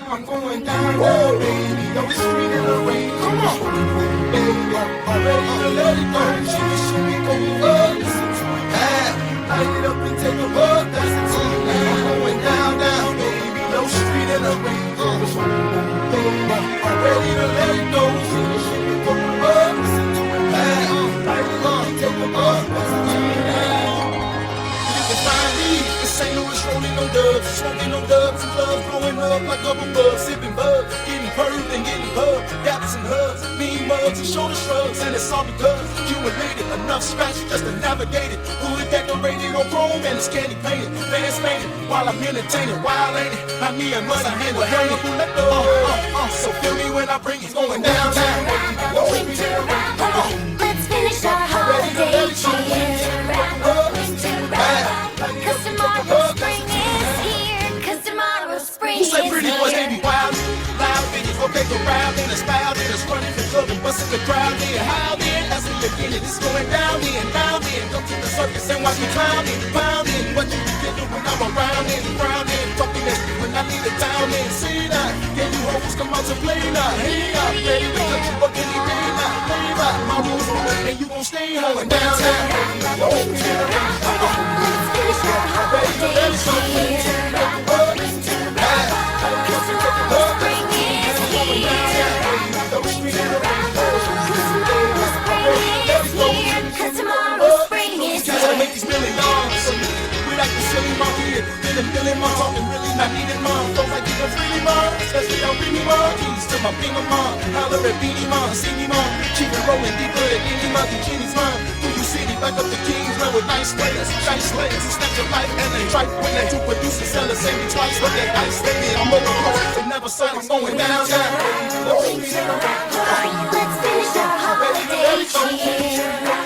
I'm going down, down, baby. No street in the rain. Come on, baby. I'm ready to let it go. Shimmy, shimmy, go up. Listen to it. Light it up and take a bug. That's the team. I'm going down, down, baby. No street in the rain. Baby, I'm ready to let it go. Shimmy, shimmy, go up. Listen to it. Light it up and take a bug. That's the team. You can find me in St. Louis rolling on dubs, smoking on dubs and love, blowing up like bubble buzz, sipping bug, getting purred and getting hugged, gaps and hugs, mean mugs and shoulder shrugs, and it's all because you related enough scratch just to navigate it. Hood decorated on chrome and it's candy painted, fans painted while I'm entertaining. Wild ain't it? I me and must I handle hanging. So feel me when I bring it going down, down. Come on, let's finish our holiday cheer. Cause tomorrow spring is here. Cause tomorrow spring is Who say pretty boys here. they be wild? Loud bitches, okay, go round and it's foul, then it's running the club and busting the crowd. Then how then? That's the beginning. It's going down then, down then. Go to the circus and watch me clowning, pounding. What you can do when I'm around and frowning, talking that when I leave the town and see that. Can you hoes come out to play now? Hey now, baby, cut you up any day now. Play by my rules, and you gon' stay going down, down. Let's finish our holiday cheer. Cause tomorrow spring is here. Cause tomorrow spring is Cause I here. make these $1 million so we like the silly monkey and feeling my talking really not needed mom. Folks like you can freely mom, especially on Beanie Mom. Keys to my finger mom, holler at Beanie Mom, see me mom. Keep it rolling deeper than any monkey Jenny's mom. Through you city, back up the Kings, run with nice players, shine slayers, who snatch your life and they try when they two producers sell the same twice. But that ice baby, I'm over close, they never say I'm going down, down. Let's finish our holiday cheer.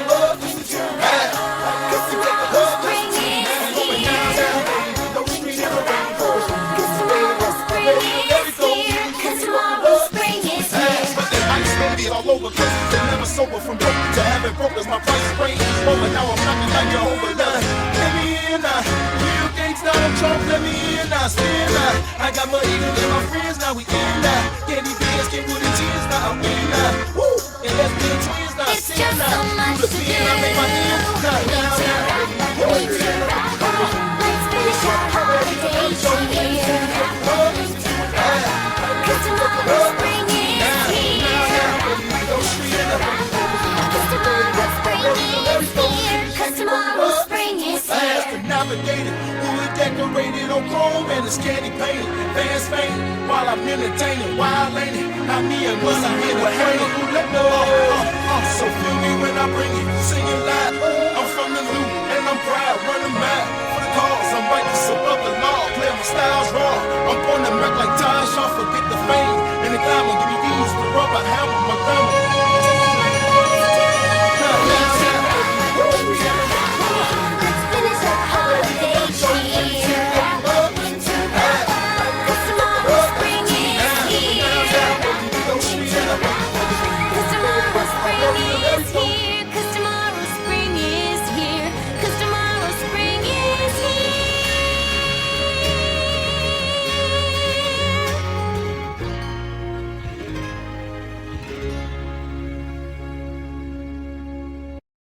All over places that never sober from broke to having broke as my price range is over. Now I'm knocking like you're over done. Let me in now, real gangsta, I'm drunk. Let me in now, spin now. I got my eagle and my friends now. We in now. Candy beans, get with the tears now. I'm in now. Woo, and let's be twins now. It's just so much the to beat, I make my hands now. Let's finish our holiday cheer. Cause tomorrow spring is here. Cause tomorrow spring is Fast here. and navigated, wood decorated on chrome and it's candy painted, fans fainted while I'm entertaining. Wild ain't it? Not me and must I hit with hanging. So feel me when I bring it, singing loud. I'm from the loop and I'm proud, running mad for the cause. I'm righteous above the law, play my styles raw. I'm on the map like Ty Shaw, forget the fame and the glamour. Give me these, the rubber hammer, my grandma.